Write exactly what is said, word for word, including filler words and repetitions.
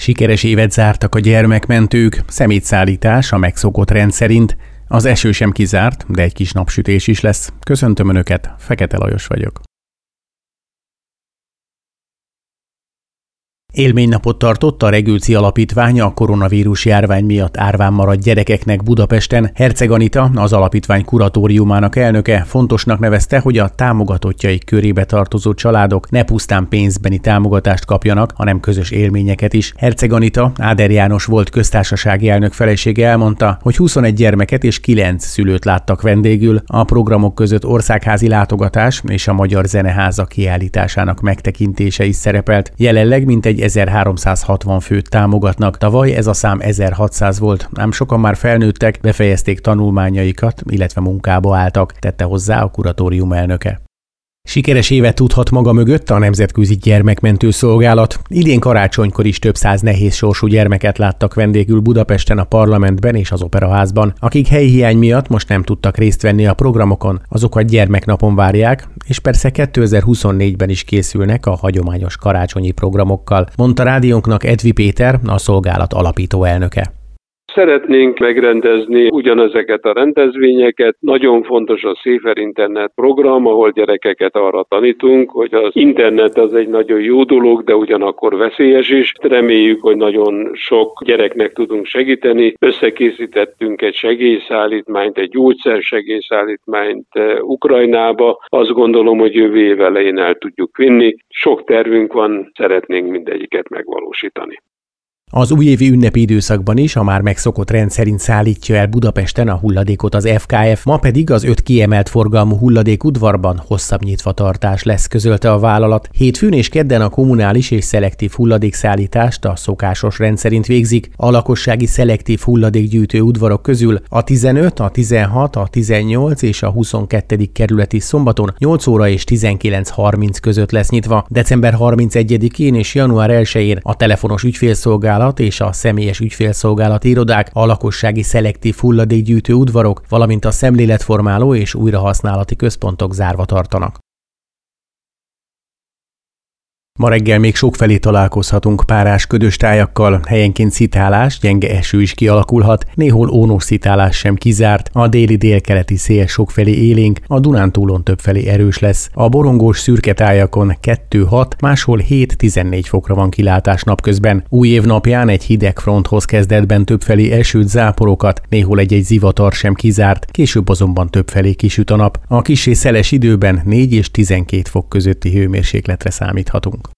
Sikeres évet zártak a gyermekmentők, szemétszállítás a megszokott rendszerint. Az eső sem kizárt, de egy kis napsütés is lesz. Köszöntöm Önöket, Fekete Lajos vagyok. Élménynapot tartott a Regőci Alapítvány a koronavírus járvány miatt árván maradt gyerekeknek Budapesten. Herceg Anita, az alapítvány kuratóriumának elnöke fontosnak nevezte, hogy a támogatottjaik körébe tartozó családok ne pusztán pénzbeni támogatást kapjanak, hanem közös élményeket is. Herceg Anita, Áder János volt köztársasági elnök felesége elmondta, hogy huszonegy gyermeket és kilenc szülőt láttak vendégül. A programok között országházi látogatás és a Magyar Zeneháza kiállításának megtekintése is szerepelt. Jelenleg mintegy ezerháromszázhatvan főt támogatnak. Tavaly ez a szám ezerhatszáz volt, ám sokan már felnőttek, befejezték tanulmányaikat, illetve munkába álltak, tette hozzá a kuratórium elnöke. Sikeres évet tudhat maga mögött a Nemzetközi Gyermekmentő Szolgálat. Idén karácsonykor is több száz nehéz sorsú gyermeket láttak vendégül Budapesten a Parlamentben és az Operaházban. Akik helyi hiány miatt most nem tudtak részt venni a programokon, azokat gyermeknapon várják, és persze kétezer-huszonnégyben is készülnek a hagyományos karácsonyi programokkal, mondta rádiónknak Edvi Péter, a szolgálat alapító elnöke. Szeretnénk megrendezni ugyanezeket a rendezvényeket. Nagyon fontos a Safer Internet program, ahol gyerekeket arra tanítunk, hogy az internet az egy nagyon jó dolog, de ugyanakkor veszélyes is. Reméljük, hogy nagyon sok gyereknek tudunk segíteni. Összekészítettünk egy segélyszállítmányt, egy gyógyszersegélyszállítmányt Ukrajnába. Azt gondolom, hogy jövő év elején el tudjuk vinni. Sok tervünk van, szeretnénk mindegyiket megvalósítani. Az újévi ünnepi időszakban is a már megszokott rendszerint szállítja el Budapesten a hulladékot az ef ká ef, ma pedig az öt kiemelt forgalmú hulladékudvarban hosszabb nyitvatartás lesz, közölte a vállalat. Hétfőn és kedden a kommunális és szelektív hulladékszállítást a szokásos rendszerint végzik. A lakossági szelektív hulladékgyűjtő udvarok közül a tizenöt, a tizenhat, a tizennyolc és a huszonkettedik kerületi szombaton nyolc óra és tizenkilenc harminc között lesz nyitva. december harmincegyedikén és január elsején a telefonos ügyfélszolgálat és a személyes ügyfélszolgálati irodák, a lakossági szelektív hulladékgyűjtő udvarok, valamint a szemléletformáló és újrahasználati központok zárva tartanak. Ma reggel még sokfelé találkozhatunk párás ködös tájakkal, helyenként szitálás, gyenge eső is kialakulhat, néhol ónos szitálás sem kizárt, a déli délkeleti szél sokfelé élénk, a Dunántúlon többfelé erős lesz. A borongós szürke tájakon kettő-hat, máshol hét-tizennégy fokra van kilátás napközben. Új év napján egy hideg fronthoz kezdetben többfelé esőt, záporokat, néhol egy-egy zivatar sem kizárt, később azonban többfelé kisüt a nap. A kissé szeles időben négy és tizenkét fok közötti hőmérsékletre számíthatunk.